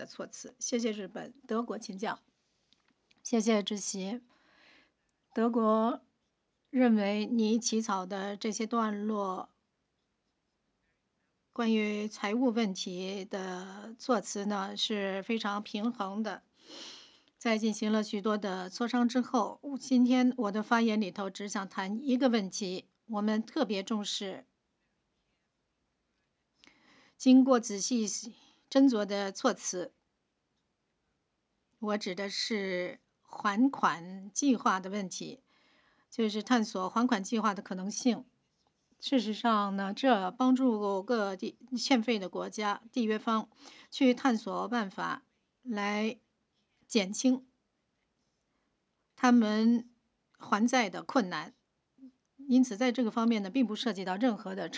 的措辞。谢谢日本，德国请讲。谢谢主席。德国认为你起草的这些段落关于财务问题的措辞呢是非常平衡的。在进行了许多的磋商之后，今天我的发言里头只想谈一个问题，我们特别重视经过仔细斟酌的措辞。我指的是还款计划的问题，就是探索还款计划的可能性。事实上呢，这帮助各地欠费的国家缔约方去探索办法来减轻他们还债的困难。因此，在这个方面呢，并不涉及到任何的